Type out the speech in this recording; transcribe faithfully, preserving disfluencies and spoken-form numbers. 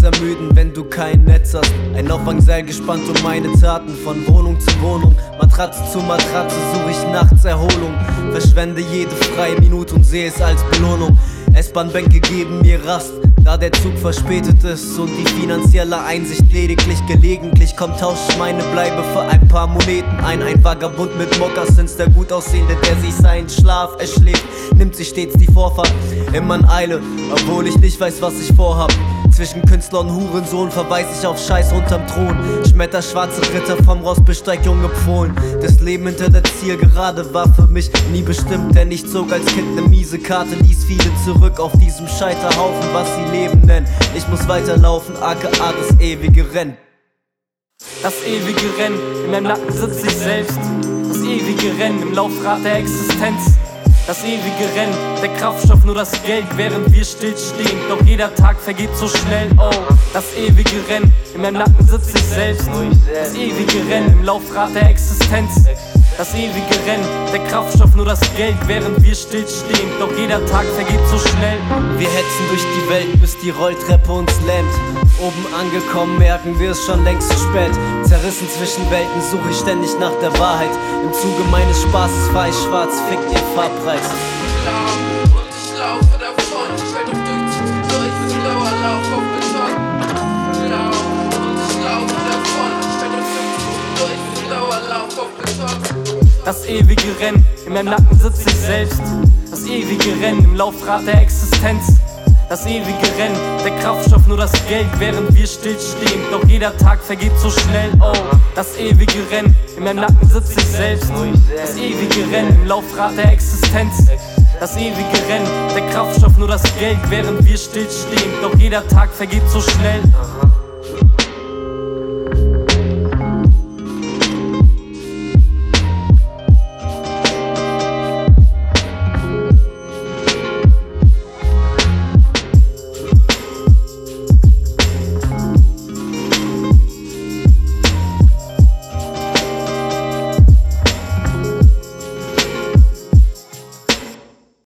ermüden, wenn du kein Netz hast. Ein Auffangseil gespannt um meine Taten, von Wohnung zu Wohnung, Matratze zu Matratze suche ich nachts Erholung. Verschwende jede freie Minute und sehe es als Belohnung. S-Bahn-Bänke geben mir Rast, da der Zug verspätet ist und die finanzielle Einsicht lediglich gelegentlich kommt. Tausch ich meine Bleibe für ein paar Moneten ein. Ein Vagabund mit Mokassins, der gut aussehende, der sich seinen Schlaf erschlägt, nimmt sich stets die Vorfahrt, immer in Eile, obwohl ich nicht weiß, was ich vorhab. Zwischen Künstler und Hurensohn verweis ich auf Scheiß unterm Thron. Schmetter schwarze Ritter vom Ross besteigt junge Pfohlen. Das Leben hinter der Zielgerade war für mich nie bestimmt, denn ich zog als Kind ne miese Karte, ließ viele zurück auf diesem Scheiterhaufen, was sie Leben nennen. Ich muss weiterlaufen, aka das ewige Rennen. Das ewige Rennen, in meinem Nacken sitzt ich selbst. Das ewige Rennen im Laufrad der Existenz. Das ewige Rennen, der Kraftstoff, nur das Geld, während wir stillstehen. Doch jeder Tag vergeht so schnell, oh. Das ewige Rennen, in meinem Nacken sitzt ich selbst. Das ewige Rennen im Laufrad der Existenz. Das ewige Rennen, der Kraftstoff, nur das Geld, während wir stillstehen. Doch jeder Tag vergeht so schnell. Wir hetzen durch die Welt, bis die Rolltreppe uns lähmt. Oben angekommen merken wir es schon längst zu spät. Zerrissen zwischen Welten suche ich ständig nach der Wahrheit. Im Zuge meines Spaßes fahr ich schwarz, fickt ihr Fahrpreis. Und ich laufe davon, weil du durchziehst durch das blauer Lauf auf Beton. Und ich laufe davon, weil du durchziehst durch das blauer Lauf auf Beton. Das ewige Rennen, in meinem Nacken sitzt ich selbst. Das ewige Rennen im Laufrad der Existenz. Das ewige Rennen, der Kraftstoff, nur das Geld, während wir stillstehen. Doch jeder Tag vergeht so schnell, oh. Das ewige Rennen, in meinem Nacken sitzt ich selbst. Das ewige Rennen im Laufrad der Existenz. Das ewige Rennen, der Kraftstoff, nur das Geld, während wir stillstehen. Doch jeder Tag vergeht so schnell.